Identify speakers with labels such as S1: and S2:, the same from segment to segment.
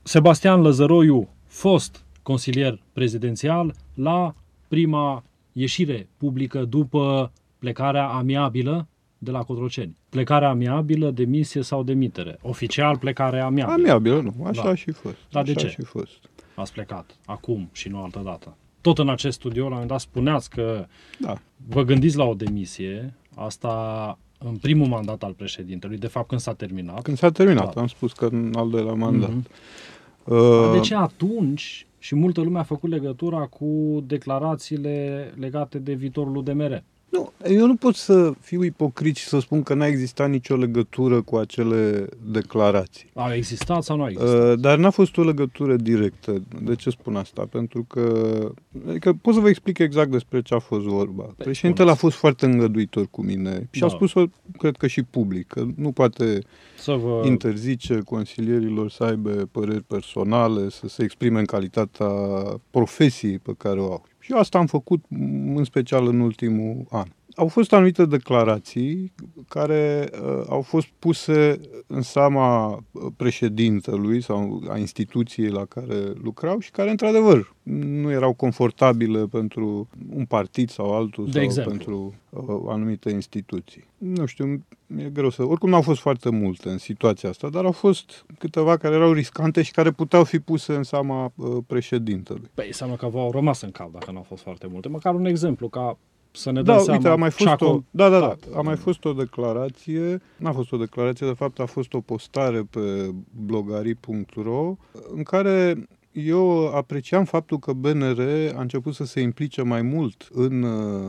S1: Sebastian Lăzăroiu, fost consilier prezidențial, la prima ieșire publică după plecarea amiabilă de la Cotroceni. Plecarea amiabilă, demisie sau demitere? Oficial plecare amiabilă.
S2: Amiabilă, nu. Așa a și fost.
S1: Dar de ce?
S2: Și fost.
S1: Ați plecat acum și nu altă dată. Tot în acest studio, la un moment dat, spuneați că vă gândiți la o demisie, asta în primul mandat al președintelui, de fapt când s-a terminat.
S2: Când s-a terminat, am spus că în al doilea mandat.
S1: De ce atunci, și multă lume a făcut legătura cu declarațiile legate de viitorul UDMR?
S2: Nu, eu nu pot să fiu ipocrit și să spun că n-a existat nicio legătură cu acele declarații.
S1: A existat sau nu a existat?
S2: Dar n-a fost o legătură directă. De ce spun asta? Pentru că... Adică pot să vă explic exact despre ce a fost vorba. Președintele a fost foarte îngăduitor cu mine și a spus-o, cred că și public, că nu poate interzice consilierilor să aibă păreri personale, să se exprime în calitatea profesiei pe care o au. Și eu asta am făcut, în special în ultimul an. Au fost anumite declarații care au fost puse în seama președintelui sau a instituției la care lucrau și care, într-adevăr, nu erau confortabile pentru un partid sau altul pentru anumite instituții. Nu știu, e greu să... Oricum n-au fost foarte multe în situația asta, dar au fost câteva care erau riscante și care puteau fi puse în seama președintelui.
S1: Păi, înseamnă că v-au rămas în cap dacă n-au fost foarte multe. Măcar un exemplu, ca să ne dăm seama.
S2: Uite, a mai fost a mai fost o declarație, n-a fost o declarație, de fapt a fost o postare pe blogari.ro în care eu apreciam faptul că BNR a început să se implice mai mult în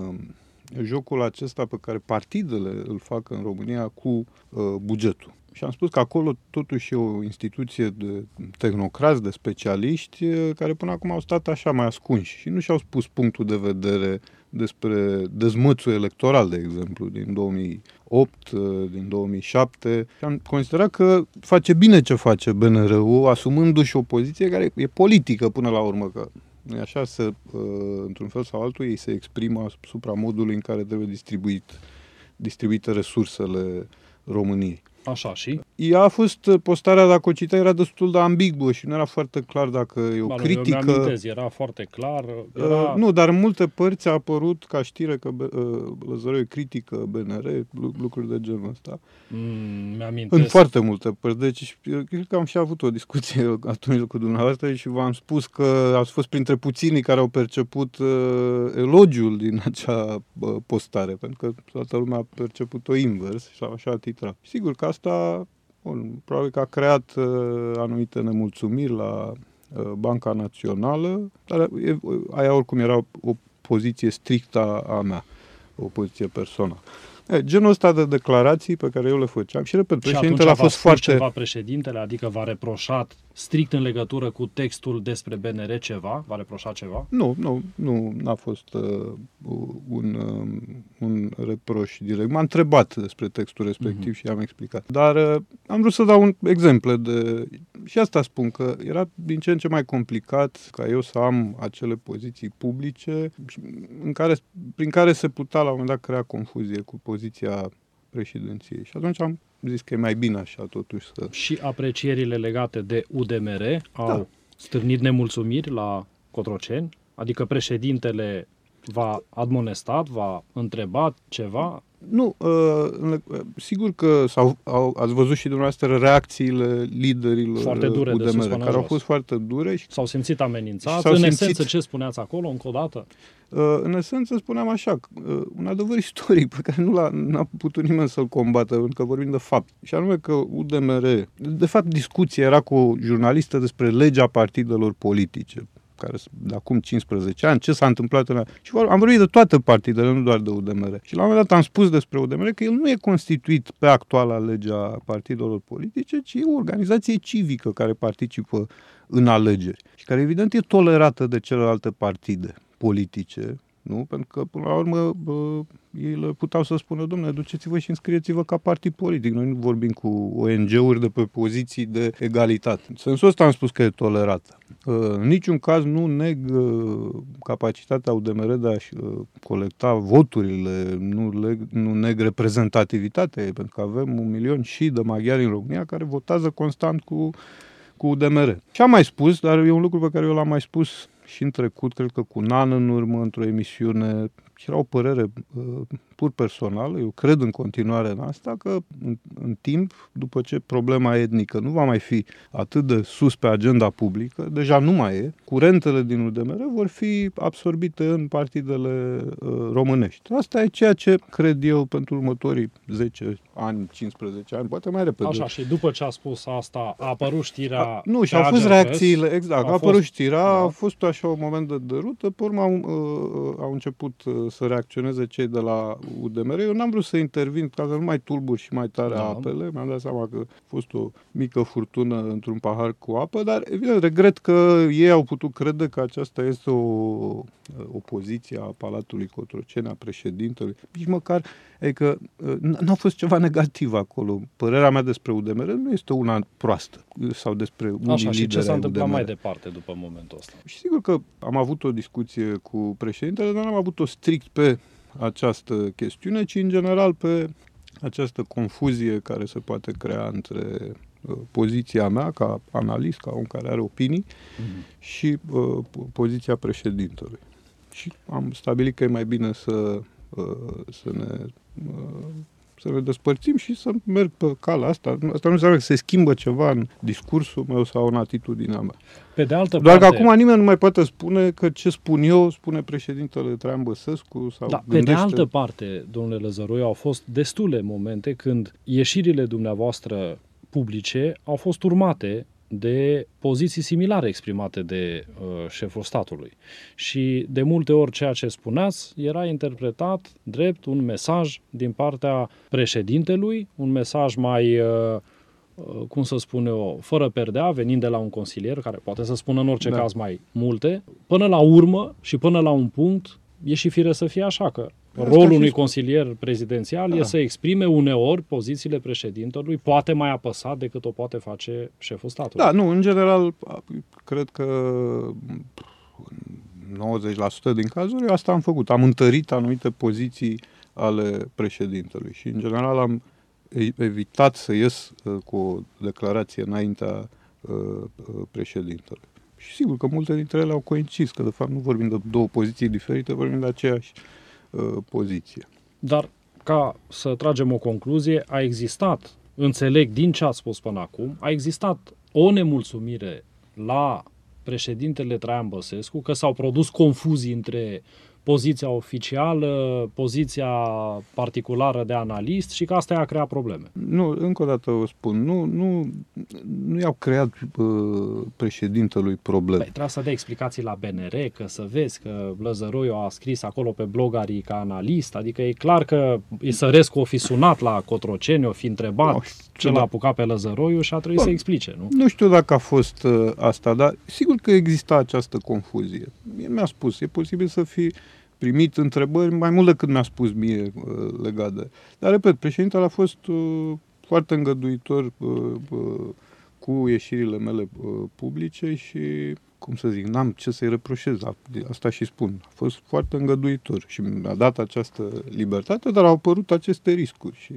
S2: jocul acesta pe care partidele îl fac în România cu bugetul. Și am spus că acolo totuși e o instituție de tehnocrați, de specialiști, care până acum au stat așa mai ascunși și nu și-au spus punctul de vedere despre dezmățul electoral, de exemplu, din 2008, din 2007. Și am considerat că face bine ce face BNR-ul, asumându-și o poziție care e politică până la urmă, că nu e așa, într-un fel sau altul, ei se exprimă asupra modului în care trebuie distribuite resursele României.
S1: Așa și?
S2: Ea a fost, postarea, dacă o citeai, era destul de ambiguă și nu era foarte clar dacă e o critică.
S1: Eu mi-amintez, era foarte clar.
S2: Nu, dar în multe părți a apărut ca știre că Lăzăroiu critică BNR, lucruri de genul ăsta.
S1: Mi-amintez.
S2: În foarte multe părți. Deci, cred că am și avut o discuție atunci cu dumneavoastră și v-am spus că ați fost printre puținii care au perceput elogiul din acea postare, pentru că toată lumea a perceput-o invers și așa a titrat. Sigur că asta, probabil că a creat anumite nemulțumiri la Banca Națională, dar aia oricum era o poziție strictă a mea, o poziție personală. Genul ăsta de declarații pe care eu le făceam și, repet, președintele a fost foarte...
S1: ceva președintele, adică v-a reproșat strict în legătură cu textul despre BNR ceva? V-a reproșat ceva?
S2: Nu, n-a fost un reproș direct. M-a întrebat despre textul respectiv și i-am explicat. Dar am vrut să dau un exemplu și asta spun, că era din ce în ce mai complicat ca eu să am acele poziții publice prin care se putea la un moment dat crea confuzie cu poziția președinției. Și atunci am zis că e mai bine așa totuși să...
S1: Și aprecierile legate de UDMR au stârnit nemulțumiri la Cotroceni? Adică președintele v-a admonestat, v-a întrebat ceva?
S2: Nu, sigur că ați văzut și dumneavoastră reacțiile liderilor
S1: foarte dure
S2: UDMR, care au fost foarte dure. Și
S1: s-au simțit amenințați. Esență, ce spuneați acolo, încă o dată?
S2: În esență spuneam așa, un adevăr istoric pe care n-a putut nimeni să-l combată, pentru că vorbim de fapt. Și anume că UDMR, de fapt discuția era cu o jurnalistă despre legea partidelor politice, care de acum 15 ani, ce s-a întâmplat și am vorbit de toate partidele, nu doar de UDMR. Și la un moment dat am spus despre UDMR că el nu e constituit pe actuala legea partidelor politice, ci e o organizație civică care participă în alegeri și care evident e tolerată de celelalte partide politice, nu? Pentru că, până la urmă, ei le puteau să spună, dom'le, duceți-vă și înscrieți-vă ca partid politic. Noi nu vorbim cu ONG-uri de pe poziții de egalitate. În sensul ăsta am spus că e tolerată. În niciun caz nu neg capacitatea UDMR de a-și colecta voturile, nu neg reprezentativitatea ei, pentru că avem 1 milion și de maghiari în România care votează constant cu cu UDMR. Și am mai spus, dar e un lucru pe care eu l-am mai spus și în trecut, cred că cu un an în urmă, într-o emisiune, și era o părere pur personală, eu cred în continuare în asta, că în timp, după ce problema etnică nu va mai fi atât de sus pe agenda publică, deja nu mai e, curentele din UDMR vor fi absorbite în partidele românești. Asta e ceea ce cred eu pentru următorii 10 ani, 15 ani, poate mai repede.
S1: Așa, și după ce a spus asta, a apărut știrea...
S2: Nu, și au fost reacțiile, exact, a apărut știrea, a fost așa un moment de derută, pe urmă au început să reacționeze cei de la UDMR. Eu n-am vrut să intervin ca să nu mai tulbur și mai tare apele, mi-am dat seama că a fost o mică furtună într-un pahar cu apă, dar evident regret că ei au putut crede că aceasta este o poziție a Palatului Cotroceni, a președintelui. Nici măcar, adică n-a fost ceva negativ acolo. Părerea mea despre UDMR nu este una proastă sau despre unii lideri.
S1: Așa, și ce s-a întâmplat mai departe după momentul ăsta?
S2: Și sigur că am avut o discuție cu președintele, dar n-am avut-o strict pe această chestiune, ci în general pe această confuzie care se poate crea între poziția mea ca analist, ca om care are opinii, și poziția președintelui. Și am stabilit că e mai bine să ne despărțim și să merg pe calea asta. Asta nu înseamnă că se schimbă ceva în discursul meu sau în atitudinea mea.
S1: Pe de altă
S2: Doar
S1: parte,
S2: că acum nimeni nu mai poate spune că ce spun eu, spune președintele Traian Băsescu sau
S1: pe de altă parte, domnule Lăzăroiu, au fost destule momente când ieșirile dumneavoastră publice au fost urmate de poziții similare exprimate de șeful statului. Și de multe ori ceea ce spuneați era interpretat drept un mesaj din partea președintelui, un mesaj mai, cum să spun eu, fără perdea, venind de la un consilier, care poate să spună în orice caz mai multe. Până la urmă și până la un punct, e și fire să fie așa, că rolul unui consilier prezidențial e să exprime uneori pozițiile președintelui, poate mai apăsat decât o poate face șeful statului.
S2: Da, nu, în general, cred că 90% din cazuri asta am făcut. Am întărit anumite poziții ale președintelui și, în general, am evitat să ies cu o declarație înaintea președintelui. Și sigur că multe dintre ele au coincis, că de fapt nu vorbim de două poziții diferite, vorbim de aceeași poziție.
S1: Dar, ca să tragem o concluzie, a existat, înțeleg din ce ați spus până acum, a existat o nemulțumire la președintele Traian Băsescu, că s-au produs confuzii între poziția oficială, poziția particulară de analist și că asta i-a creat probleme.
S2: Nu, încă o dată vă spun, nu i-au creat președintelui probleme.
S1: Trebuie să dea explicații la BNR, că să vezi că Lăzăroiu a scris acolo pe blogarii ca analist, adică e clar că Isărescu o fi sunat la Cotroceni, o fi întrebat ce l-a apucat pe Lăzăroiu și a trebuit să explice, nu?
S2: Nu știu dacă a fost asta, dar sigur că exista această confuzie. Mi-a spus, e posibil să fi primit întrebări mai mult decât mi-a spus mie legat de... Dar, repet, președintele a fost foarte îngăduitor cu ieșirile mele publice și, cum să zic, n-am ce să-i reproșez, asta și spun. A fost foarte îngăduitor și mi-a dat această libertate, dar au apărut aceste riscuri și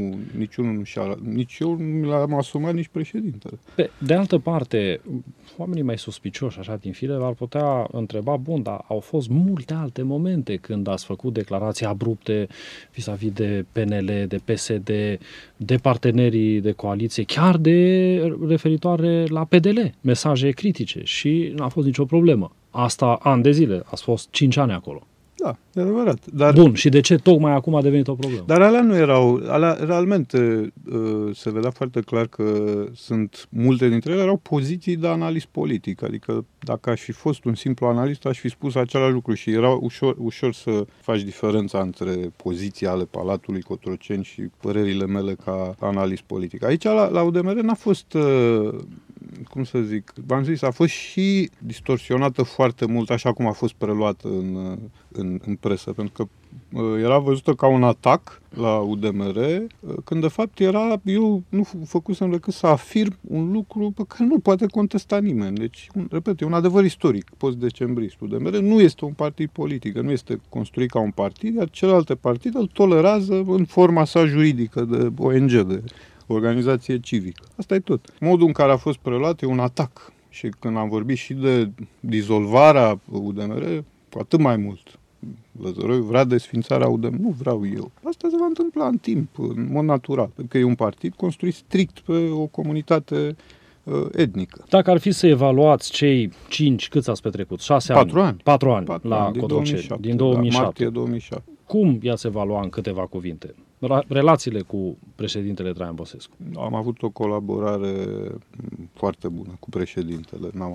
S2: nici eu nu mi l-am asumat, nici președintele.
S1: De altă parte, oamenii mai suspicioși, așa, din fire, ar putea întreba, bun, dar au fost multe alte momente când ați făcut declarații abrupte vis-a-vis de PNL, de PSD, de partenerii de coaliție, chiar de referitoare la PDL, mesaje critice și n-a fost nicio problemă. Asta ani de zile, ați fost 5 ani acolo.
S2: Da, e adevărat. Dar,
S1: bun, și de ce tocmai acum a devenit o problemă?
S2: Dar alea nu erau, realmente se vedea foarte clar că multe dintre ele erau poziții de analist politic, adică dacă aș fi fost un simplu analist, aș fi spus același lucru și era ușor să faci diferența între poziția ale Palatului Cotroceni și părerile mele ca analist politic. Aici la UDMR n-a fost... cum să zic, v-am zis, a fost și distorsionată foarte mult, așa cum a fost preluată în presă, pentru că era văzută ca un atac la UDMR, când de fapt eu nu făcusem decât să afirm un lucru pe care nu poate contesta nimeni. Deci, repet, e un adevăr istoric, post-decembrist. UDMR nu este un partid politic, nu este construit ca un partid, iar celelalte partide îl tolerează în forma sa juridică de ONG, de organizație civică. Asta e tot. Modul în care a fost preluat e un atac. Și când am vorbit și de dizolvarea UDMR, cu atât mai mult. Lăzăroiu vrea desfințarea UDMR. Nu vreau eu. Asta se va întâmpla în timp, în mod natural. Pentru că e un partid construit strict pe o comunitate etnică.
S1: Dacă ar fi să evaluați cei 5, câți ați petrecut? 6 ani?
S2: 4 ani.
S1: 4 ani
S2: 4
S1: la
S2: ani,
S1: Cotroceni, din 2007.
S2: Martie 2007.
S1: Cum i-ați evalua în câteva cuvinte relațiile cu președintele Traian Băsescu?
S2: Am avut o colaborare foarte bună cu președintele. N-am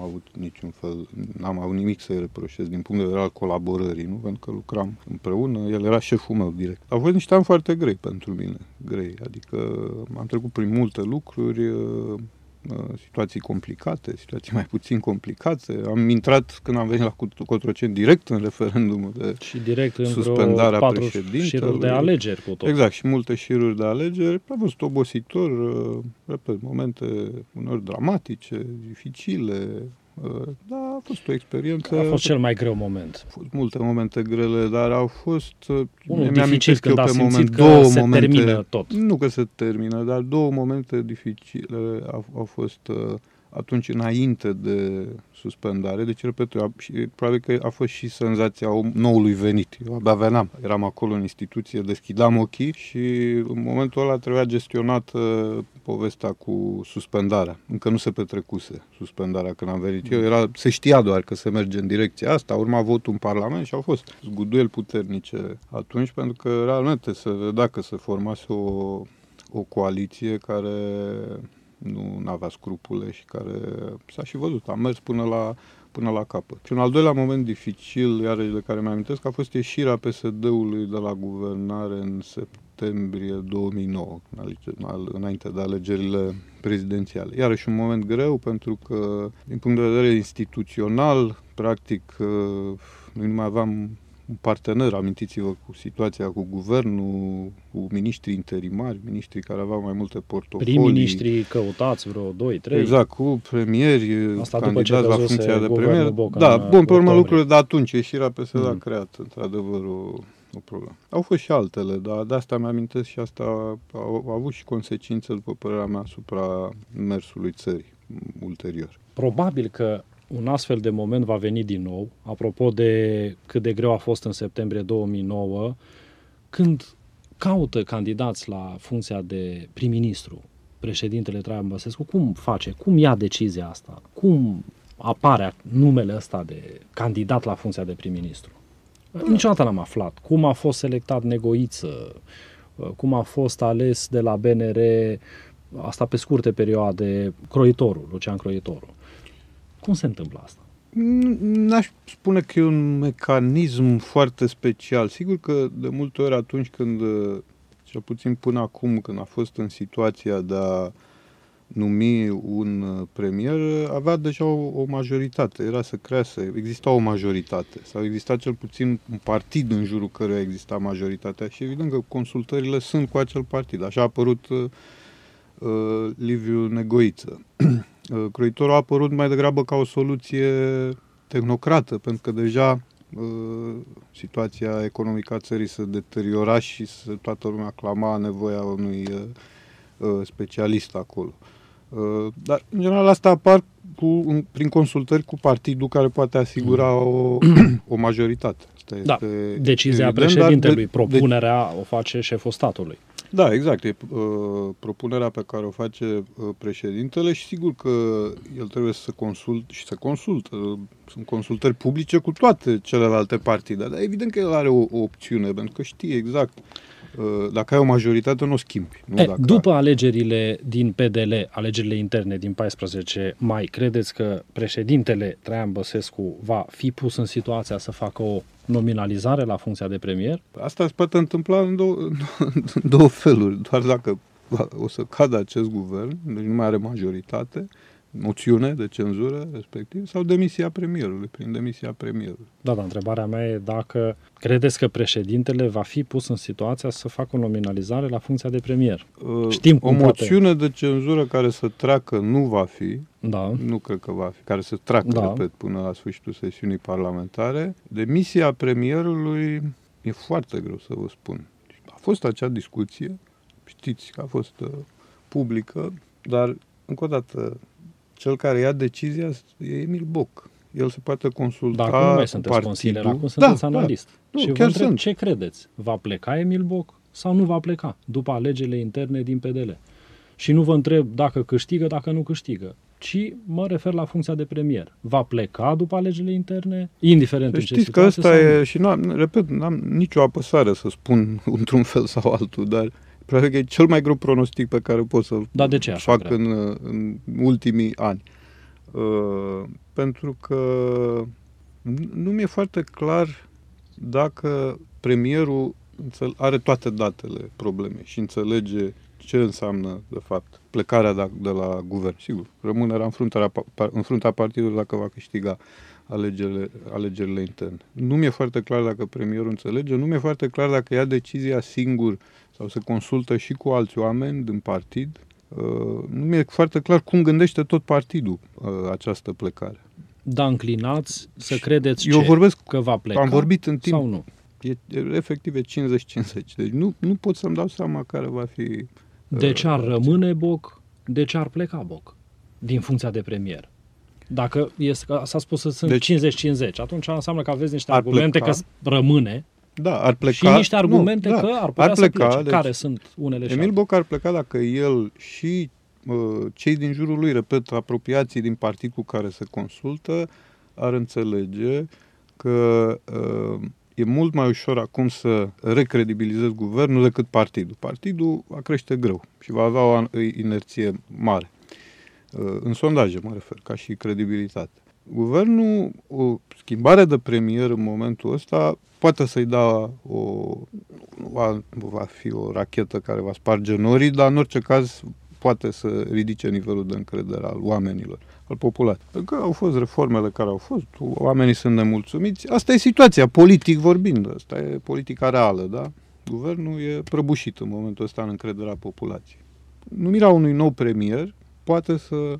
S2: avut nimic să-i reproșez din punct de vedere al colaborării, nu? Pentru că lucram împreună, el era șeful meu direct. Au fost niște ani foarte grei pentru mine, adică am trecut prin multe lucruri, situații complicate, situații mai puțin complicate. Am intrat, când am venit la Cotroceni, direct în referendumul de
S1: și direct în
S2: suspendarea
S1: 4
S2: președintelui.
S1: șiruri de alegeri cu tot.
S2: Exact, și multe șiruri de alegeri. A fost obositor, repet, momente uneori dramatice, dificile. Da, a fost o experiență.
S1: A fost cel mai greu moment.
S2: Au fost multe momente grele, dar au fost...
S1: Unul dificil când a simțit că se termină tot.
S2: Nu că se termină, dar 2 momente dificile au fost atunci înainte de suspendare. Deci, repet, probabil că a fost și senzația noului venit. Eu abia veneam. Eram acolo în instituție, deschideam ochii și în momentul ăla trebuia gestionată povestea cu suspendarea. Încă nu se petrecuse suspendarea când am venit. Se știa doar că se merge în direcția asta, urma votul în Parlament și au fost zguduieli puternice atunci, pentru că realmente se vedea că se formase o coaliție care nu avea scrupule și care s-a și văzut. A mers până la capăt. Și un al doilea moment dificil, iarăși de care mi-amintesc, a fost ieșirea PSD-ului de la guvernare în septembrie 2009, înainte de alegerile prezidențiale. Iarăși un moment greu, pentru că, din punct de vedere instituțional, practic, noi nu mai aveam un partener, amintiți-vă, cu situația cu guvernul, cu miniștrii interimari, miniștrii care aveau mai multe portofolii.
S1: Prim-ministrii căutați vreo 2-3.
S2: Exact, cu premieri,
S1: asta
S2: candidați la funcția de premier.
S1: Boca,
S2: da, bun, pe urmă lucrurile de atunci, ieșirea PSD a creat, într-adevăr, o problemă. Au fost și altele, dar de asta mi-amintesc și asta au avut și consecințe, după părerea mea, asupra mersului țării ulterior.
S1: Probabil că un astfel de moment va veni din nou, apropo de cât de greu a fost în septembrie 2009, când caută candidați la funcția de prim-ministru președintele Traian Băsescu. Cum face? Cum ia decizia asta? Cum apare numele ăsta de candidat la funcția de prim-ministru? Niciodată n-am aflat. Cum a fost selectat Negoiță? Cum a fost ales de la BNR, asta pe scurte perioade, Lucian Croitoru? Cum se întâmplă asta?
S2: N-aș spune că e un mecanism foarte special. Sigur că de multe ori atunci când, cel puțin până acum, când a fost în situația de a numi un premier, avea deja o majoritate. Era să crease, exista o majoritate. Sau exista cel puțin un partid în jurul căruia exista majoritatea. Și evident că consultările sunt cu acel partid. Așa a apărut Liviu Negoiță. Croitoru a apărut mai degrabă ca o soluție tehnocrată, pentru că deja situația economică a țării se deteriora și toată lumea clama nevoia unui specialist acolo. Dar, în general, asta apar prin consultări cu partidul care poate asigura o majoritate. Asta este
S1: decizia evident, președintelui, propunerea o face șeful statului.
S2: Da, exact. E propunerea pe care o face președintele și sigur că el trebuie să consultă. Sunt consultări publice cu toate celelalte partide, dar evident că el are o opțiune, pentru că știe exact. Dacă ai o majoritate, nu o schimbi.
S1: După alegerile din PDL, alegerile interne din 14 mai, credeți că președintele Traian Băsescu va fi pus în situația să facă o nominalizare la funcția de premier?
S2: Asta se poate întâmpla în două feluri. Doar dacă o să cadă acest guvern, deci nu mai are majoritate, moțiune de cenzură respectiv, sau demisia premierului, prin demisia premierului.
S1: Da, dar întrebarea mea e dacă credeți că președintele va fi pus în situația să facă o nominalizare la funcția de premier. Știm cum
S2: o moțiune de cenzură care să treacă nu va fi,
S1: da.
S2: Nu cred că va fi, care să treacă, repet, până la sfârșitul sesiunii parlamentare. Demisia premierului e foarte greu să vă spun. A fost acea discuție, știți că a fost publică, dar, încă o dată, cel care ia decizia e Emil Boc. El se poate consulta
S1: Dacă nu mai
S2: cu
S1: sunteți
S2: partidul.
S1: consilier, acum sunteți analist.
S2: Nu,
S1: Și vă
S2: chiar
S1: întreb,
S2: sunt.
S1: ce credeți? Va pleca Emil Boc sau nu va pleca după alegerile interne din PDL? Și nu vă întreb dacă câștigă, dacă nu câștigă, ci mă refer la funcția de premier. Va pleca după alegerile interne, indiferent în ce
S2: Știți că
S1: situație?
S2: ăsta
S1: Sau nu?
S2: e, și n-am nicio apăsare să spun într-un fel sau altul, dar probabil că e cel mai greu pronostic pe care pot să-l
S1: Dar de ce așa
S2: fac
S1: greu?
S2: în ultimii ani. Pentru că nu mi-e foarte clar dacă premierul are toate datele problemei și înțelege ce înseamnă, de fapt, plecarea de la guvern. Sigur, rămânerea în fruntea partidului dacă va câștiga alegerile interne. Nu mi-e foarte clar dacă premierul înțelege, nu mi-e foarte clar dacă ia decizia singur sau se consultă și cu alți oameni din partid. Nu mi-e foarte clar cum gândește tot partidul această plecare.
S1: Da, înclinați să credeți
S2: Eu vorbesc,
S1: că va pleca
S2: am vorbit în timp,
S1: sau nu?
S2: efectiv e 50-50. Deci nu pot să-mi dau seama care va fi...
S1: De ce ar rămâne Boc, de ce ar pleca Boc din funcția de premier? Dacă s-a spus că sunt 50-50, atunci înseamnă că aveți niște argumente
S2: pleca,
S1: că rămâne
S2: ar pleca,
S1: și niște argumente că ar putea să plece. Deci, care sunt unele și
S2: Emil Boc ar pleca dacă el și cei din jurul lui, repet, apropiații din partid cu care se consultă, ar înțelege că e mult mai ușor acum să recredibilizezi guvernul decât partidul. Partidul va crește greu și va avea o inerție mare. În sondaje mă refer, ca și credibilitate. Guvernul, o schimbare de premier în momentul ăsta poate să-i da va fi o rachetă care va sparge norii, dar în orice caz poate să ridice nivelul de încredere al oamenilor, al populației. Pentru că au fost reformele care au fost, oamenii sunt nemulțumiți. Asta e situația, politic vorbind, asta e politica reală, da? Guvernul e prăbușit în momentul ăsta în încrederea populației. Numirea unui nou premier poate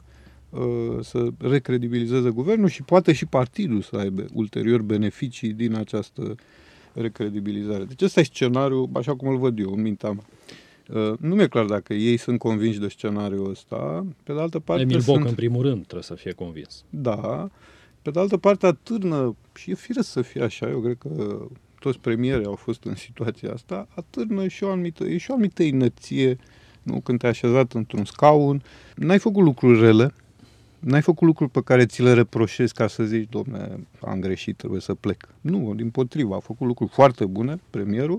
S2: să recredibilizeze guvernul și poate și partidul să aibă ulterior beneficii din această recredibilizare. Deci ăsta e scenariul, așa cum îl văd eu, în mintea mea. Nu mi-e clar dacă ei sunt convinși de scenariul ăsta. Pe de altă parte
S1: Emil Boc, în primul rând, trebuie să fie convins.
S2: Da. Pe de altă parte atârnă, și e firesc să fie așa, eu cred că toți premierii au fost în situația asta, atârnă și o anumită inerție, nu? Când te-ai așezat într-un scaun, n-ai făcut lucruri rele, n-ai făcut lucruri pe care ți le reproșezi ca să zici, dom'le, am greșit, trebuie să plec. Nu, dimpotrivă, a făcut lucruri foarte bune, premierul,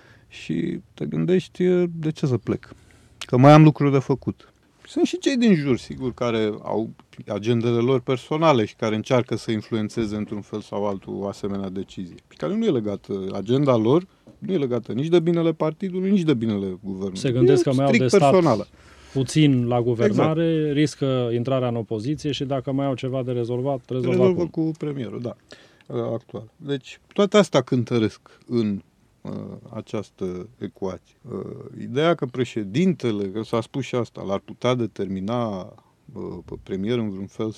S2: și te gândești, de ce să plec? Că mai am lucruri de făcut. Sunt și cei din jur, sigur, care au agendele lor personale și care încearcă să influențeze într-un fel sau altul o asemenea decizie. Și care nu e legată, agenda lor nu e legată nici de binele partidului, nici de binele guvernului.
S1: Se gândesc că mai au de stat
S2: personală.
S1: Puțin la guvernare, riscă intrarea în opoziție și dacă mai au ceva de rezolvat,
S2: rezolvă cu premierul, da, actual. Deci toate astea cântăresc în această ecuație. Ideea că președintele, că s-a spus și asta, l-ar putea determina pe premier în vreun fel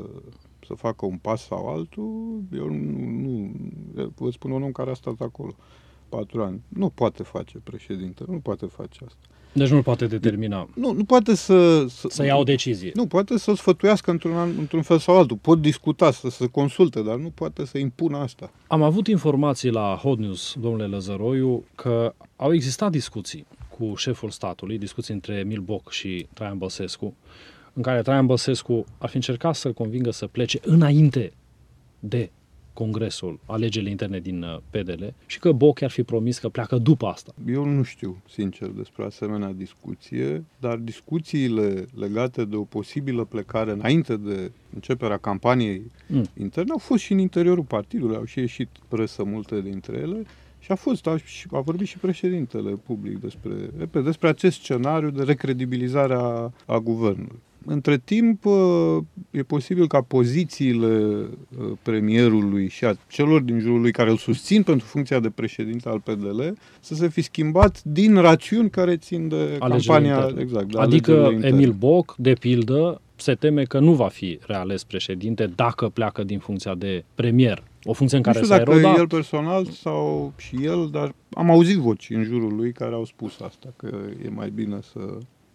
S2: să facă un pas sau altul, eu nu vă spun un om care a stat acolo 4 ani. Nu poate face președintele, nu poate face asta.
S1: Deci nu poate determina.
S2: Nu poate să
S1: ia o decizie.
S2: Nu, poate să sfătuiască într-un fel sau altul. Pot discuta, să se consulte, dar nu poate să impună asta.
S1: Am avut informații la Hot News, domnule Lăzăroiu, că au existat discuții cu șeful statului, discuții între Emil Boc și Traian Băsescu, în care Traian Băsescu ar fi încercat să-l convingă să plece înainte de Congresul, alegerile interne din PDL, și că Boc ar fi promis că pleacă după asta.
S2: Eu nu știu, sincer, despre asemenea discuție, dar discuțiile legate de o posibilă plecare înainte de începerea campaniei interne au fost și în interiorul partidului, au și ieșit presă multe dintre ele și a vorbit și președintele public despre acest scenariu de recredibilizare a guvernului. Între timp, e posibil ca pozițiile premierului și a celor din jurul lui care îl susțin pentru funcția de președinte al PDL să se fi schimbat din rațiuni care țin de campania. Exact, de
S1: adică Emil Boc, de pildă, se teme că nu va fi reales președinte dacă pleacă din funcția de premier. O funcție în care s-a erodat.
S2: Nu știu dacă el personal sau și el, dar am auzit voci în jurul lui care au spus asta, că e mai bine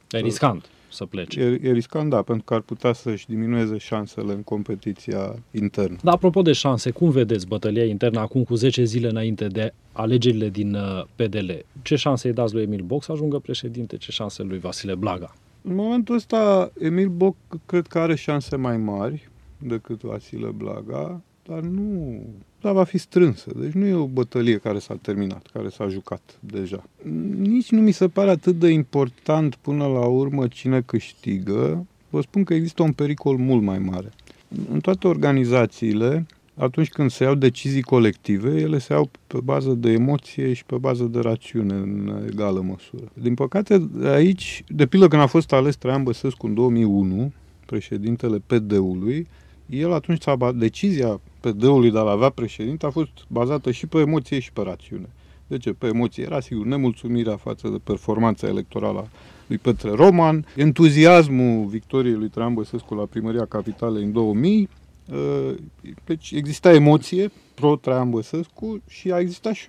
S1: E riscant să plece.
S2: E riscant, da, pentru că ar putea să-și diminueze șansele în competiția internă.
S1: Dar apropo de șanse, cum vedeți bătălia internă acum cu 10 zile înainte de alegerile din PDL? Ce șanse îi dați lui Emil Boc să ajungă președinte? Ce șanse lui Vasile Blaga?
S2: În momentul ăsta, Emil Boc cred că are șanse mai mari decât Vasile Blaga, dar va fi strânsă. Deci nu e o bătălie care s-a terminat, care s-a jucat deja. Nici nu mi se pare atât de important până la urmă cine câștigă. Vă spun că există un pericol mult mai mare. În toate organizațiile, atunci când se iau decizii colective, ele se iau pe bază de emoție și pe bază de rațiune în egală măsură. Din păcate, aici, de pildă când a fost ales Traian Băsescu în 2001, președintele PD-ului, el atunci decizia PD-ului de a-l avea președinte a fost bazată și pe emoție și pe rațiune. De ce? Pe emoție era, sigur, nemulțumirea față de performanța electorală a lui Petre Roman, entuziasmul victoriei lui Traian Băsescu la primăria Capitalei în 2000, deci exista emoție pro-Traian Băsescu și a existat și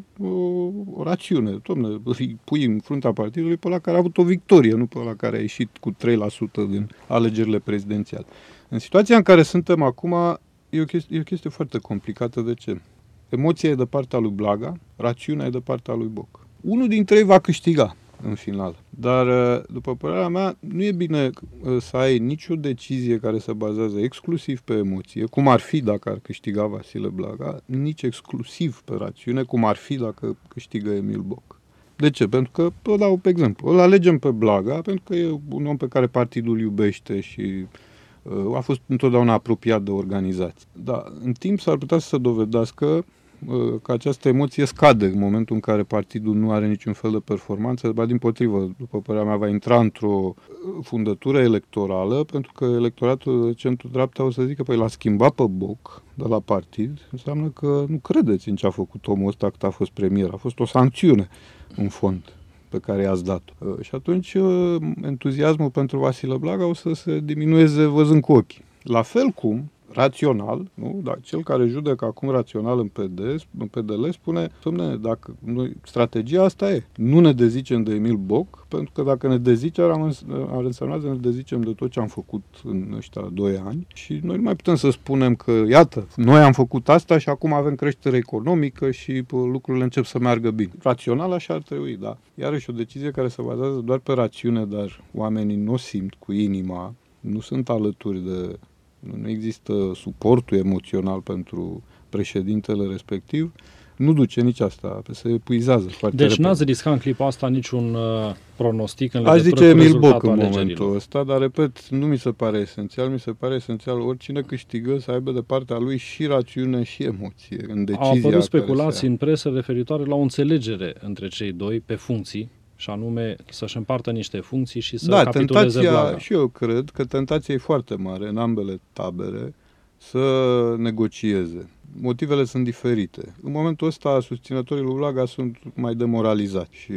S2: o rațiune. Dom'le, îi pui în fruntea partidului pe ăla care a avut o victorie, nu pe ăla care a ieșit cu 3% din alegerile prezidențiale. În situația în care suntem acum, e o chestie foarte complicată. De ce? Emoția e de partea lui Blaga, rațiunea e de partea lui Boc. Unul dintre ei va câștiga în final. Dar, după părerea mea, nu e bine să ai nicio decizie care se bazează exclusiv pe emoție, cum ar fi dacă ar câștiga Vasile Blaga, nici exclusiv pe rațiune, cum ar fi dacă câștigă Emil Boc. De ce? Pentru că, vă dau pe exemplu, îl alegem pe Blaga, pentru că e un om pe care partidul iubește și a fost întotdeauna apropiat de organizație. Dar în timp s-ar putea să se dovedească că această emoție scade în momentul în care partidul nu are niciun fel de performanță, ba dimpotrivă, după părerea mea, va intra într-o fundătură electorală, pentru că electoratul de centru-dreapta o să zică, păi l-a schimbat pe Boc de la partid, înseamnă că nu credeți în ce a făcut omul ăsta cât a fost premier. A fost o sancțiune, în fond, pe care i-ați dat-o. Și atunci entuziasmul pentru Vasile Blaga o să se diminueze văzând cu ochii. La fel cum, rațional, nu? Dar cel care judecă acum rațional în PDL spune, dom'le, dacă noi, strategia asta e, nu ne dezicem de Emil Boc, pentru că dacă ne dezicem, ar însemna să ne dezicem de tot ce am făcut în ăștia 2 ani și noi nu mai putem să spunem că, iată, noi am făcut asta și acum avem creștere economică și lucrurile încep să meargă bine. Rațional așa ar trebui, da. Iarăși o decizie care se bazează doar pe rațiune, dar oamenii nu o simt cu inima, nu sunt alături de... Nu există suportul emoțional pentru președintele respectiv, nu duce nici asta, se epuizează foarte
S1: Deci
S2: repede.
S1: n-ați riscat în clipa asta niciun pronostic în
S2: Aș
S1: legătură
S2: zice
S1: cu
S2: Emil Boc
S1: rezultatul
S2: în
S1: alegerilor.
S2: momentul ăsta, dar repet, nu mi se pare esențial, mi se pare esențial oricine câștigă să aibă de partea lui și rațiune și emoție în decizia.
S1: Au apărut speculații în presă referitoare la o înțelegere între cei doi pe funcții, și anume să-și împartă niște funcții și să capituleze Blaga.
S2: Și eu cred că tentația e foarte mare în ambele tabere să negocieze. Motivele sunt diferite. În momentul ăsta, susținătorii lui Blaga sunt mai demoralizați și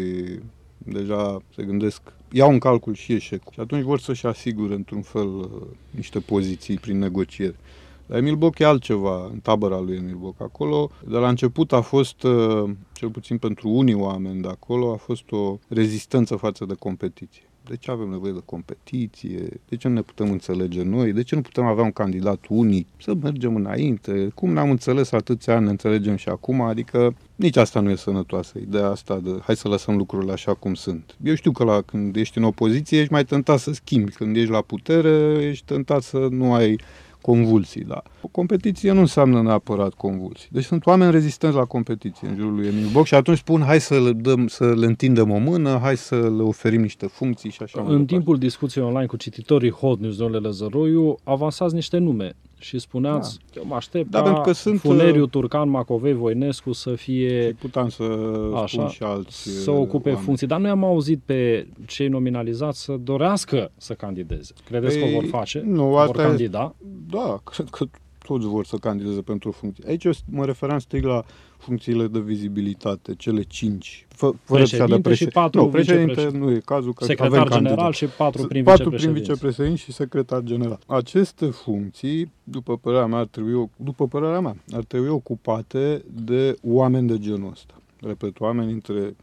S2: deja se gândesc, iau în calcul și eșecul. Și atunci vor să-și asigure, într-un fel, niște poziții prin negocieri. Dar Emil Boc e altceva în tabăra lui Emil Boc. Acolo, de la început a fost, cel puțin pentru unii oameni de acolo, a fost o rezistență față de competiție. De ce avem nevoie de competiție? De ce nu ne putem înțelege noi? De ce nu putem avea un candidat unic? Să mergem înainte. Cum ne-am înțeles atâția ani, ne înțelegem și acum? Adică nici asta nu e sănătoasă. Ideea asta de hai să lăsăm lucrurile așa cum sunt. Eu știu că când ești în opoziție, ești mai tentat să schimbi. Când ești la putere, ești tentat să nu ai convulsii, da. O competiție nu înseamnă neapărat convulsii. Deci sunt oameni rezistenți la competiție în jurul lui Emil Boc și atunci spun hai să le întindem o mână, hai să le oferim niște funcții și așa mai departe.
S1: În timpul discuției online cu cititorii Hot News, domnule Lăzăroiu, avansați niște nume și spuneați, eu mă aștept ca Funeriu, Turcan, Macovei, Voinescu să fie...
S2: Puteam să spun și alții
S1: să ocupe funcții, dar nu am auzit pe cei nominalizați să dorească să candideze. Credeți că o vor face?
S2: Nu,
S1: vor candida?
S2: Da, cred că toți vor să candideze pentru funcții. Aici mă referam strict la funcțiile de vizibilitate, cele 5.
S1: Președinte și 4
S2: președinte nu e cazul că
S1: secretar general și 4 prim
S2: vicepreședinți și secretar general. Aceste funcții, după părerea mea, ar trebui ocupate de oameni de genul ăsta. repet, oameni între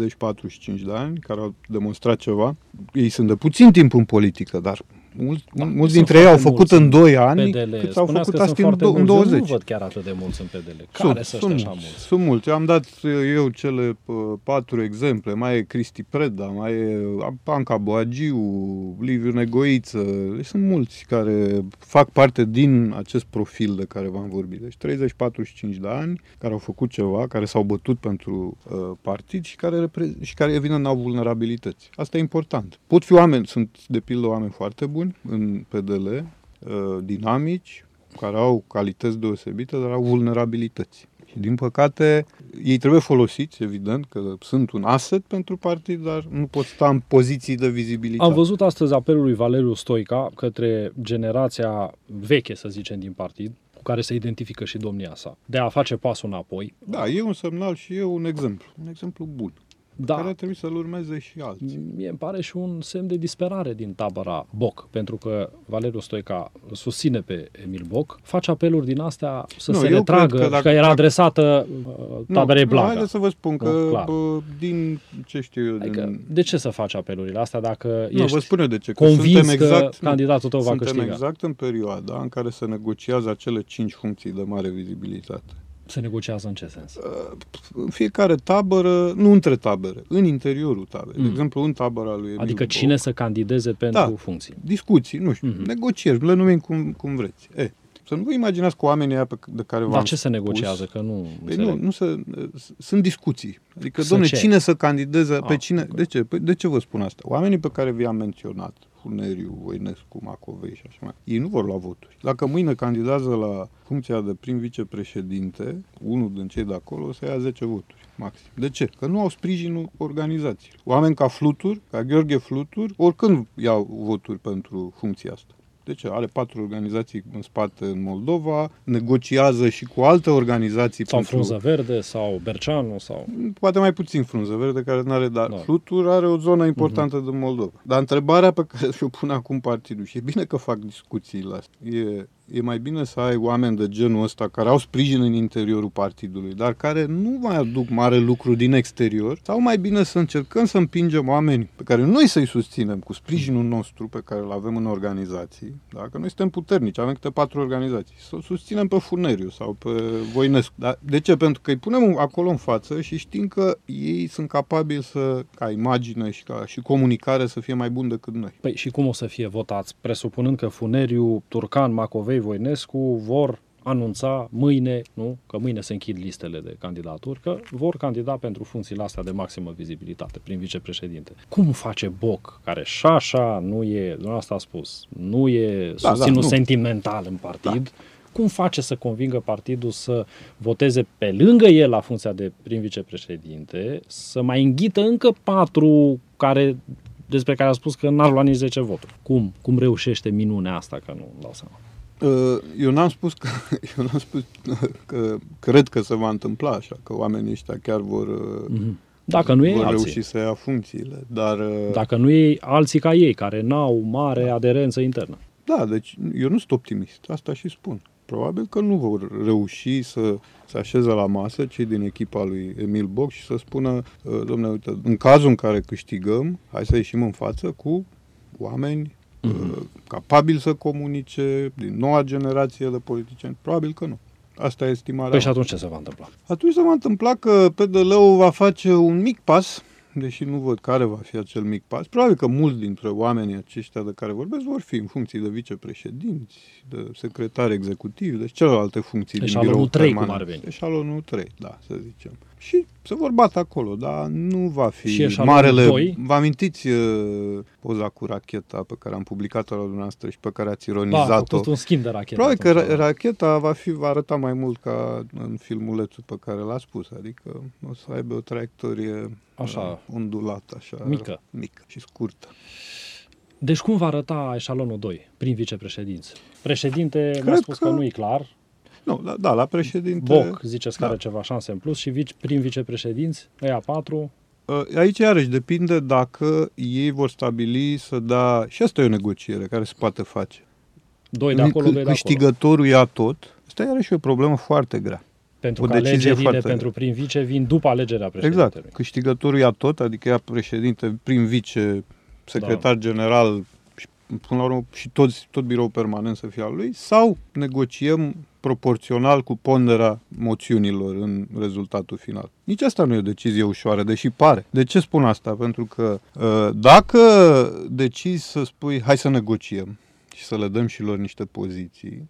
S2: 30-45 de ani care au demonstrat ceva. Ei sunt de puțin timp în politică, dar mulți dintre ei au făcut în 2 ani cât au făcut asta în 20.
S1: Eu nu văd chiar atât de mulți în PDL. Care să ăștia așa mulți?
S2: Sunt mulți. Am dat eu cele 4 exemple. Mai e Cristi Preda, mai e Anca Boagiu, Liviu Negoiță. Deci sunt mulți care fac parte din acest profil de care v-am vorbit. Deci 30-45 de ani care au făcut ceva, care s-au bătut pentru partid și care evident n-au vulnerabilități. Asta e important. Pot fi oameni, sunt de pildă oameni foarte buni în PDL, dinamici, care au calități deosebite, dar au vulnerabilități. Și din păcate, ei trebuie folosiți, evident, că sunt un asset pentru partid, dar nu pot sta în poziții de vizibilitate.
S1: Am văzut astăzi apelul lui Valeriu Stoica către generația veche, să zicem, din partid, cu care se identifică și domnia sa, de a face pasul înapoi.
S2: Da, e un semnal și e un exemplu bun.
S1: Da.
S2: Care trebuie să-l urmeze și alții.
S1: Mie îmi pare și un semn de disperare din tabăra Boc, pentru că Valeriu Stoica susține pe Emil Boc, face apeluri din astea să se retragă, că era adresată taberei Blaga.
S2: Haideți să vă spun că din ce știu eu...
S1: Adică, de ce să faci apelurile astea dacă ești
S2: vă spun eu de ce,
S1: convins că candidatul tău va câștiga?
S2: Suntem exact în perioada în care se negociază acele 5 funcții de mare vizibilitate.
S1: Se negociază în ce sens?
S2: În fiecare tabără, nu între tabere, în interiorul taberei. De exemplu, în tabăra lui Emil
S1: Adică
S2: Boc,
S1: cine să candideze pentru funcții?
S2: Discuții, nu știu, negocieri, le numim cum vreți. Să nu vă imaginați cu oamenii aia de care v-am
S1: Dar ce
S2: spus,
S1: se negociază? Că nu
S2: sunt discuții. Adică, dom'le, cine să candideze, pe cine... De ce? De ce vă spun asta? Oamenii pe care vi-am menționat, Funeriu, Voinescu, Macovei și așa mai, ei nu vor lua voturi. Dacă mâine candidează la funcția de prim vicepreședinte, unul din cei de acolo o să ia 10 voturi, maxim. De ce? Că nu au sprijinul organizației. Oameni ca Flutur, ca Gheorghe Flutur, oricând iau voturi pentru funcția asta. De ce? Are 4 organizații în spate în Moldova, negociază și cu alte organizații.
S1: Sau Frunză Verde, sau Berceanu, sau...
S2: Poate mai puțin Frunză Verde, care nu are, dar Flutur are o zonă importantă din Moldova. Dar întrebarea pe care și-o pune acum partidul, și e bine că fac discuțiile astea, e mai bine să ai oameni de genul ăsta care au sprijin în interiorul partidului, dar care nu mai aduc mare lucru din exterior, sau mai bine să încercăm să împingem oameni pe care noi să-i susținem cu sprijinul nostru pe care îl avem în organizații, da? Că noi suntem puternici, avem câte 4 organizații, să susținem pe Funeriu sau pe Voinescu. Dar de ce? Pentru că îi punem acolo în față și știm că ei sunt capabili ca imagine și comunicare să fie mai buni decât noi.
S1: Păi și cum o să fie votați? Presupunând că Funeriu, Turcan, Macovei, Voinescu vor anunța mâine, nu? Că mâine se închid listele de candidaturi, că vor candida pentru funcțiile astea de maximă vizibilitate prin vicepreședinte. Cum face Boc, care și așa nu e, dumneavoastră a spus, nu e susținut sentimental în partid, cum face să convingă partidul să voteze pe lângă el la funcția de prim vicepreședinte, să mai înghită încă 4 despre care a spus că n-ar lua nici 10 voturi? Cum reușește minunea asta, că nu dau seama?
S2: Eu n-am spus că cred că se va întâmpla așa, că oamenii ăștia chiar vor reuși să ia funcțiile. Dar,
S1: dacă nu e alții ca ei, care n-au mare aderență internă.
S2: Da, deci eu nu sunt optimist, asta și spun. Probabil că nu vor reuși să se așeze la masă cei din echipa lui Emil Boc și să spună, dom'le, uite, în cazul în care câștigăm, hai să ieșim în față cu oameni capabili să comunice, din noua generație de politicieni. Probabil că nu. Asta e estimarea.
S1: Păi și atunci ce se va întâmpla?
S2: Atunci se va întâmpla că PDL-ul va face un mic pas, deși nu văd care va fi acel mic pas. Probabil că mulți dintre oamenii aceștia de care vorbesc vor fi în funcții de vicepreședinți, de secretari executivi, deci celelalte funcții din birou permanent. Eșalonul 3, da, să zicem. Și se vor bate acolo, dar nu va fi marele... 2? Vă amintiți poza cu racheta pe care am publicat-o la dumneavoastră și pe care ați ironizat-o?
S1: Da, a fost un schimb de rachetă.
S2: Probabil că racheta va arăta mai mult ca în filmulețul pe care l-a spus, adică o să aibă o traiectorie ondulată, așa, mică și scurtă.
S1: Deci cum va arăta eșalonul 2, prin vicepreședinți? Președinte mi-a spus că nu e clar.
S2: Nu, da, la președinte...
S1: Boc, ziceți că are ceva șanse în plus și prin vicepreședinți, ăia 4...
S2: Aici, iarăși, depinde dacă ei vor stabili să dea... Și asta e o negociere care se poate face.
S1: 2 de acolo, 2 de acolo.
S2: Câștigătorul ia tot. Asta iarăși e o problemă foarte grea.
S1: Pentru că alegerile pentru prim-vice vin după alegerea președintelui.
S2: Exact. Câștigătorul ia tot, adică ia președinte, prim-vice, secretar general și până la urmă și tot biroul permanent să fie al lui, sau negociem proporțional cu ponderea moțiunilor în rezultatul final. Nici asta nu e o decizie ușoară, deși pare. De ce spun asta? Pentru că dacă decizi să spui hai să negociem și să le dăm și lor niște poziții,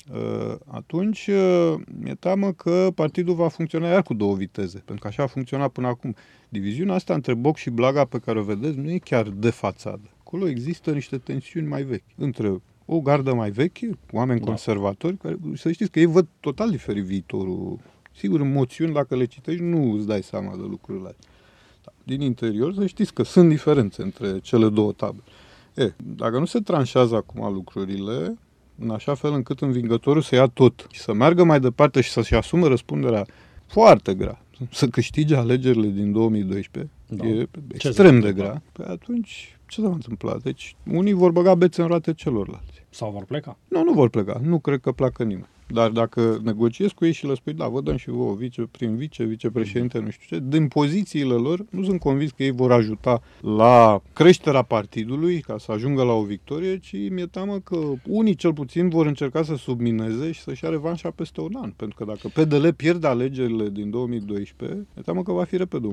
S2: atunci mi-e teamă că partidul va funcționa iar cu două viteze, pentru că așa a funcționat până acum. Diviziunea asta între Boc și Blaga pe care o vedeți nu e chiar de fațadă. Acolo există niște tensiuni mai vechi, între o gardă mai veche, oameni conservatori, care, să știți că ei văd total diferit viitorul. Sigur, în moțiuni, dacă le citești, nu îți dai seama de lucrurile astea. Din interior, să știți că sunt diferențe între cele două tabere. Dacă nu se tranșează acum lucrurile, în așa fel încât învingătorul să ia tot și să meargă mai departe și să-și asume răspunderea foarte grea, să câștige alegerile din 2012, e extrem de grea, atunci ce se va întâmpla? Deci unii vor băga bețe în roate celorlalți.
S1: Sau vor pleca?
S2: Nu vor pleca. Nu cred că pleacă nimeni. Dar dacă negociezi cu ei și le spui, da, vă dăm și vouă vicepreședinte, nu știu ce, din pozițiile lor, nu sunt convins că ei vor ajuta la creșterea partidului, ca să ajungă la o victorie, ci mi-e teamă că unii cel puțin vor încerca să submineze și să-și ia revanșa peste un an. Pentru că dacă PDL pierde alegerile din 2012, mi-e teamă că va fi repede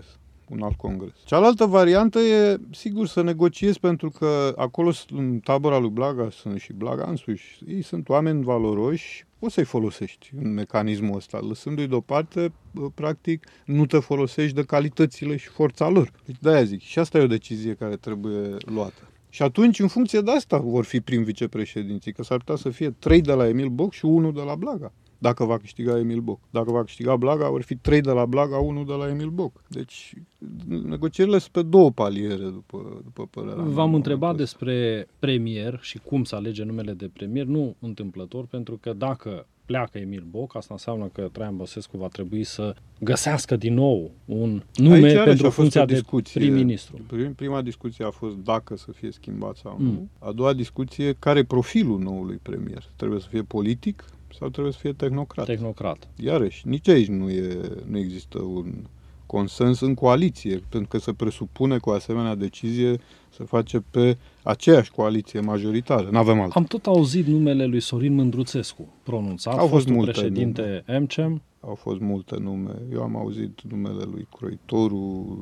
S2: un alt congres. Cealaltă variantă e, sigur, să negociezi, pentru că acolo, în tabăra lui Blaga, sunt și Blaga însuși. Ei sunt oameni valoroși, o să-i folosești în mecanismul ăsta. Lăsându-i deoparte, practic, nu te folosești de calitățile și forța lor. Deci de-aia zic. Și asta e o decizie care trebuie luată. Și atunci, în funcție de asta, vor fi prim vicepreședinții, că s-ar putea să fie 3 de la Emil Boc și 1 de la Blaga. Dacă va câștiga Emil Boc. Dacă va câștiga Blaga, vor fi 3 de la Blaga, 1 de la Emil Boc. Deci, negocierile sunt pe două paliere, după părerea mea.
S1: V-am întrebat despre premier și cum să alege numele de premier, nu întâmplător, pentru că dacă pleacă Emil Boc, asta înseamnă că Traian Băsescu va trebui să găsească din nou un nume pentru funcția de prim-ministru.
S2: Prima discuție a fost dacă să fie schimbat sau nu. A doua discuție, care e profilul noului premier? Trebuie să fie politic sau trebuie să fie tehnocrat? Iarăși, nici aici nu există un consens în coaliție, pentru că se presupune că o asemenea decizie se face pe aceeași coaliție majoritară. N-avem altă.
S1: Am tot auzit numele lui Sorin Mândruțescu pronunțat, fostul președinte MCM.
S2: Au fost multe nume. Eu am auzit numele lui Croitoru,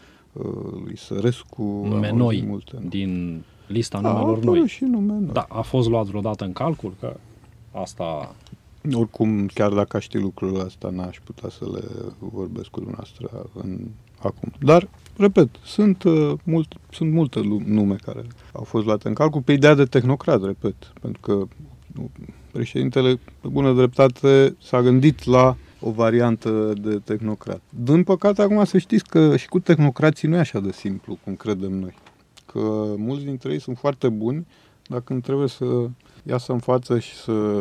S2: lui Sărescu.
S1: Nume noi, din lista numelor noi.
S2: Și nume noi.
S1: Da, a fost luat vreodată în calcul că asta...
S2: Oricum, chiar dacă știi lucrurile astea, n-aș putea să le vorbesc cu dumneavoastră acum. Dar, repet, sunt multe nume care au fost luate în calcul pe ideea de tehnocrat, repet. Pentru că președintele, pe bună dreptate, s-a gândit la o variantă de tehnocrat. Din păcate, acum să știți că și cu tehnocrații nu e așa de simplu, cum credem noi. Că mulți dintre ei sunt foarte buni, dar când trebuie să iasă în față și să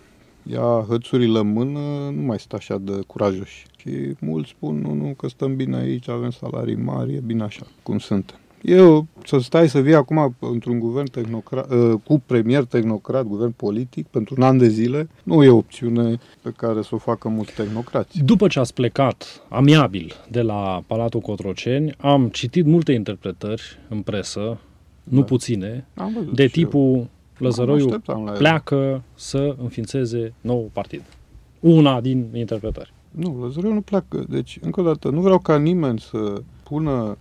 S2: ia hățurile în mână, nu mai stă așa de curajoși. Și mulți spun, nu, că stăm bine aici, avem salarii mari, e bine așa, cum suntem. Să stai să vii acum într-un guvern cu premier tehnocrat, guvern politic, pentru un an de zile, nu e o opțiune pe care să o facă mulți tehnocrați.
S1: După ce ați plecat amiabil de la Palatul Cotroceni, am citit multe interpretări în presă, nu puține, de tipul Lăzăroiu pleacă să înființeze nou partid. Una din interpretări.
S2: Nu, Lăzăroiu nu pleacă. Deci, încă o dată, nu vreau ca nimeni să pună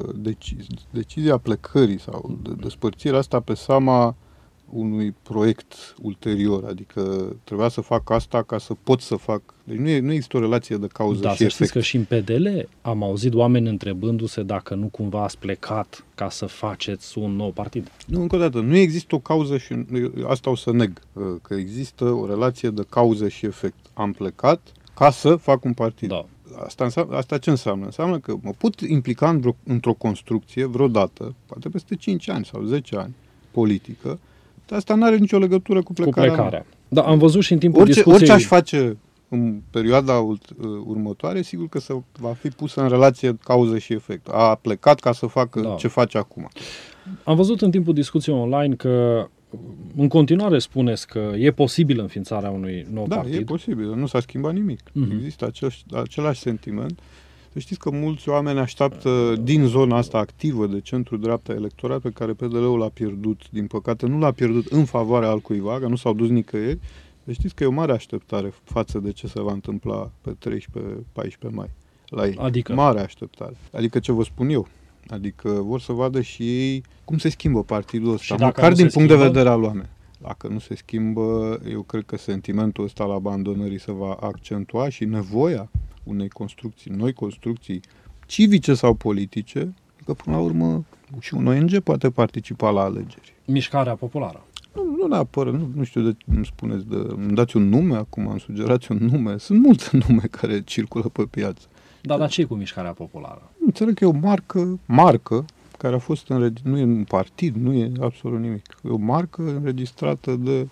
S2: decizia plecării sau de despărțirea asta pe seama unui proiect ulterior. Adică trebuia să fac asta ca să pot să fac. Deci nu există o relație de cauză și efect.
S1: Dar să știți că și în PDL am auzit oameni întrebându-se dacă nu cumva ați plecat ca să faceți un nou partid.
S2: Nu, încă o dată, nu există o cauză și asta o să neg, că există o relație de cauză și efect. Am plecat ca să fac un partid.
S1: Da.
S2: Asta ce înseamnă? Înseamnă că mă pot implica într-o construcție vreodată, poate peste 5 ani sau 10 ani, politică, dar asta nu are nicio legătură cu plecarea.
S1: Da, am văzut și în timpul discuției...
S2: Orice aș face în perioada următoare, sigur că va fi pusă în relație cauză și efect. A plecat ca să facă ce face acum.
S1: Am văzut în timpul discuției online că în continuare spuneți că e posibil înființarea unui nou partid.
S2: Da, e posibil, nu s-a schimbat nimic. Există același sentiment. Să știți că mulți oameni așteaptă din zona asta activă de centru-dreapta electorat, pe care PDL-ul l-a pierdut, din păcate nu l-a pierdut în favoarea altcuiva, că nu s-au dus nicăieri. Să știți că e o mare așteptare față de ce se va întâmpla pe 13-14 mai la ei.
S1: Adică?
S2: Mare așteptare. Adică ce vă spun eu. Adică vor să vadă și ei cum se schimbă partidul ăsta, măcar din punct de vedere al oameni. Dacă nu se schimbă, eu cred că sentimentul ăsta al abandonării se va accentua și nevoia unei construcții, noi construcții civice sau politice, că până la urmă și un ONG poate participa la alegeri.
S1: Mișcarea populară.
S2: Nu neapărat, nu știu de ce îmi spuneți, îmi dați un nume acum, îmi sugerați un nume. Sunt multe nume care circulă pe piață.
S1: Dar ce e cu mișcarea populară?
S2: Înțeleg că e o marcă care a fost înregistrată, nu e un partid, nu e absolut nimic. E o marcă înregistrată de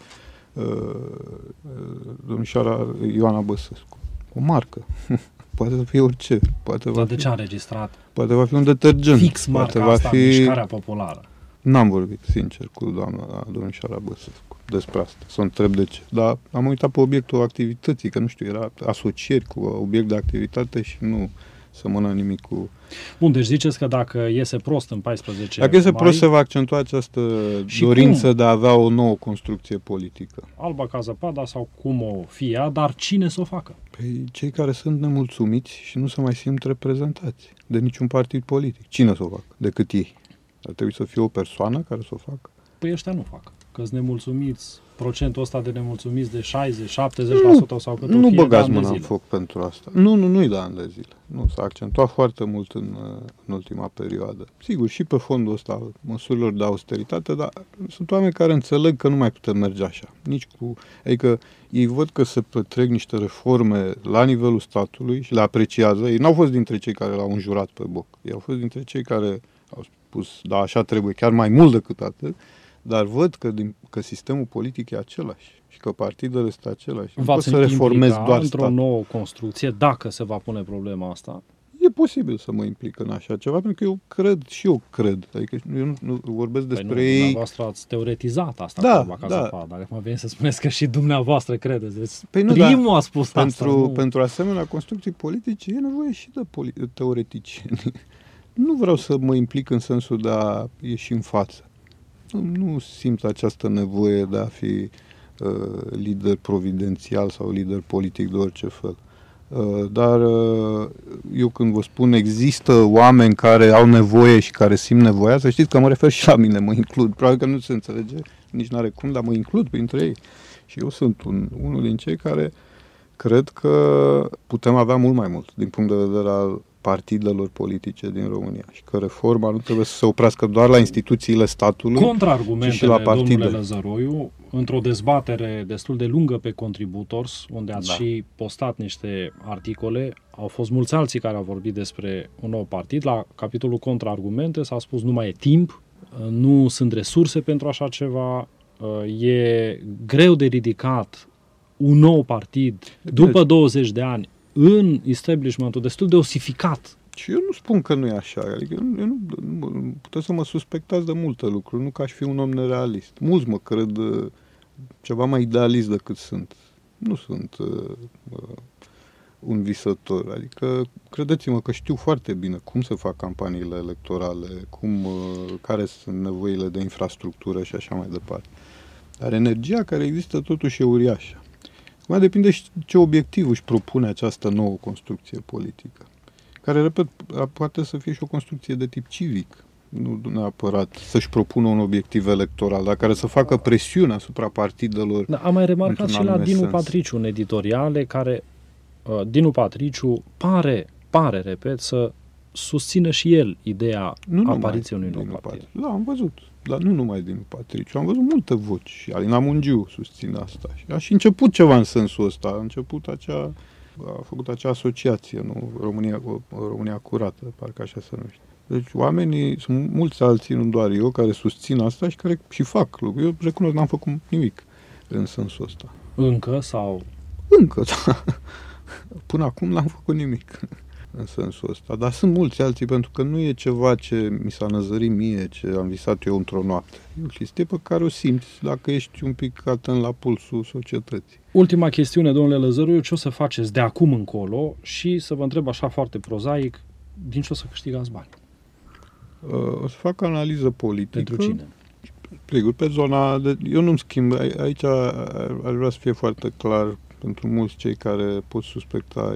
S2: domnișoara Ioana Băsescu. O marcă. Poate să fie orice.
S1: Dar de ce a înregistrat?
S2: Poate va fi un detergent.
S1: Fix marca asta, mișcarea populară.
S2: N-am vorbit, sincer, cu domnișoara Băsescu despre asta, să o întreb de ce. Dar am uitat pe obiectul activității, că nu știu, era asocieri cu obiect de activitate și nu semăna nimic cu...
S1: Bun, deci ziceți că dacă iese prost în 14
S2: Dacă iese
S1: mai,
S2: prost, se va accentua această dorință de a avea o nouă construcție politică.
S1: Alba ca zăpada sau cum o fie, dar cine să o facă?
S2: Păi cei care sunt nemulțumiți și nu se mai simt reprezentați de niciun partid politic. Cine să o facă? Decât ei. Ar trebui să fie o persoană care să o facă.
S1: Păi ăștia nu fac. Că-s nemulțumiți, procentul ăsta de nemulțumiți de 60-70% sau cât o fie.
S2: Nu băgați mâna în foc pentru asta. Nu-i de ani de zile. Nu, s-a accentuat foarte mult în ultima perioadă. Sigur, și pe fondul ăsta măsurilor de austeritate, dar sunt oameni care înțeleg că nu mai putem merge așa. Adică ei văd că se petrec niște reforme la nivelul statului și le apreciază. Ei n-au fost dintre cei care l-au înjurat pe boc. Ei au fost dintre cei care au spus, da, așa trebuie, chiar mai mult decât atât, dar văd că sistemul politic e același și că partidele sunt același. Nu poți să reformezi doar
S1: într-o nouă construcție, dacă se va pune problema asta?
S2: E posibil să mă implic în așa ceva, pentru că eu cred. Adică eu nu vorbesc despre ei...
S1: Dumneavoastră ați teoretizat asta. Dacă mă vine să spuneți că și dumneavoastră credeți. Deci primul a spus asta.
S2: Pentru asemenea construcții politice e nevoie și de teoreticieni. Nu vreau să mă implic în sensul de a ieși în față. Nu simt această nevoie de a fi lider providențial sau lider politic de orice fel. Dar eu când vă spun există oameni care au nevoie și care simt nevoia, să știți că mă refer și la mine, mă includ. Probabil că nu se înțelege, nici n-are cum, dar mă includ printre ei. Și eu sunt unul din cei care cred că putem avea mult mai mult din punct de vedere al partidelor politice din România și că reforma nu trebuie să se oprească doar la instituțiile statului,
S1: contraargumentele,
S2: și la partide.
S1: Domnule Lăzăroiu, într-o dezbatere destul de lungă pe Contributors, unde ați și postat niște articole, au fost mulți alții care au vorbit despre un nou partid. La capitolul contraargumente s-a spus nu mai e timp, nu sunt resurse pentru așa ceva, e greu de ridicat un nou partid după 20 de ani în establishmentul destul de osificat.
S2: Și eu nu spun că nu e așa. Adică nu puteți să mă suspectați de multe lucruri, nu că aș fi un om nerealist. Mulți mă cred ceva mai idealist decât sunt. Nu sunt un visător. Adică credeți-mă că știu foarte bine cum se fac campaniile electorale, care sunt nevoile de infrastructură și așa mai departe. Dar energia care există totuși e uriașă. Mai depinde și ce obiectiv își propune această nouă construcție politică, care, repet, poate să fie și o construcție de tip civic, nu neapărat să-și propună un obiectiv electoral, dar care să facă presiune asupra partidelor.
S1: Da, am mai remarcat și la Dinu Patriciu în editoriale, care Dinu Patriciu pare, repet, să susțină și el ideea apariției unui nou partid.
S2: Da, am văzut. Dar nu numai din Patriciu. Am văzut multe voci. Și Alina Mungiu susține asta. Și a și început ceva în sensul ăsta. A făcut acea asociație, nu? România Curată, parcă așa se numește. Deci oamenii, sunt mulți alții, nu doar eu, care susțin asta și care și fac lucruri. Eu recunosc, n-am făcut nimic în sensul ăsta.
S1: Încă sau?
S2: Încă, da. Până acum n-am făcut nimic. în sensul ăsta. Dar sunt mulți alții, pentru că nu e ceva ce mi s-a năzărit mie, ce am visat eu într-o noapte. E o chestie pe care o simți dacă ești un pic atent la pulsul societății.
S1: Ultima chestiune, domnule Lăzăruiu, ce o să faceți de acum încolo și să vă întreb așa foarte prozaic, din ce o să câștigați bani?
S2: O să fac analiză politică.
S1: Pentru cine?
S2: Sigur, pe zona... eu nu-mi schimb. Aici aș vrea să fie foarte clar pentru mulți cei care pot suspecta.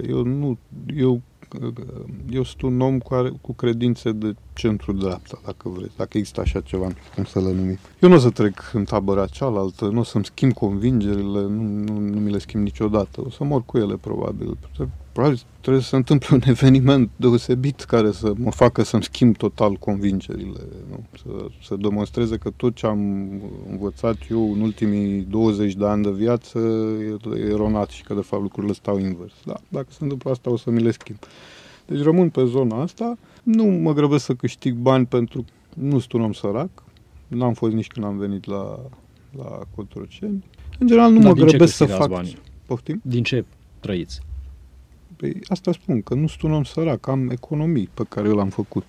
S2: Eu sunt un om cu credințe de centru-dreapta, dacă vreți, dacă există așa ceva, nu știu cum să le numim. Eu nu o să trec în tabăra cealaltă, nu o să-mi schimb convingerile, nu mi le schimb niciodată. O să mor cu ele, probabil. Probabil trebuie să se întâmple un eveniment deosebit care să mă facă să-mi schimb total convingerile. Nu? Să demonstreze că tot ce am învățat eu în ultimii 20 de ani de viață e eronat și că de fapt lucrurile stau invers. Da, dacă se întâmplă asta, o să mi le schimb. Deci rămân pe zona asta. Nu mă grăbesc să câștig bani pentru că nu sunt un om sărac. N-am fost nici când am venit la Cotroceni. În general nu mă grăbesc să fac...
S1: Bani?
S2: Poftim?
S1: Din ce trăiți?
S2: Păi asta spun, că nu sunt un om sărac, am economii pe care eu le-am făcut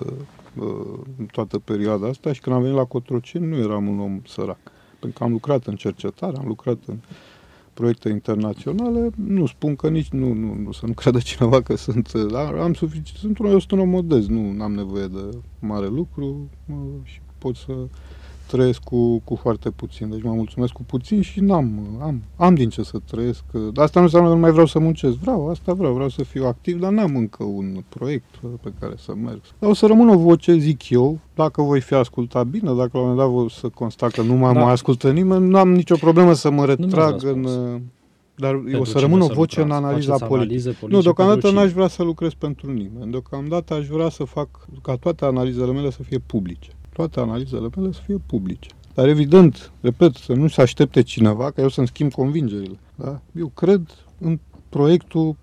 S2: în toată perioada asta și când am venit la Cotroceni nu eram un om sărac. Pentru că am lucrat în cercetare, am lucrat în proiecte internaționale, nu spun că nici, nu să nu creadă cineva că sunt, am suficient, eu sunt un om modest, nu am nevoie de mare lucru și pot să trăiesc cu foarte puțin. Deci mă mulțumesc cu puțin și am din ce să trăiesc. Dar asta nu înseamnă că nu mai vreau să muncesc. Vreau să fiu activ, dar n-am încă un proiect pe care să merg. Dar o să rămân o voce, zic eu, dacă voi fi ascultat bine, dacă la un moment dat voi să constat că nu mai ascultă nimeni, nu am nicio problemă să mă retrag în... Dar eu o să rămân o voce în analiza politică. Nu, deocamdată n-aș vrea să lucrez pentru nimeni. Deocamdată aș vrea să fac ca toate analizele mele să fie publice. Toate analizele mele să fie publice. Dar evident, repet, să nu se aștepte cineva ca eu să-mi schimb convingerile. Da? Eu cred în proiectul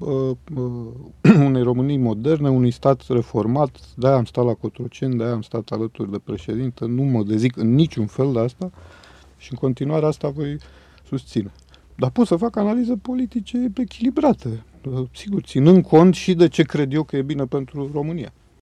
S2: unei Românii moderne, unui stat reformat, de-aia am stat la Cotroceni, de-aia am stat alături de președinte, nu mă dezic în niciun fel de asta și în continuare asta voi susține. Dar pot să fac analize politice echilibrate, sigur, ținând cont și de ce cred eu că e bine pentru România.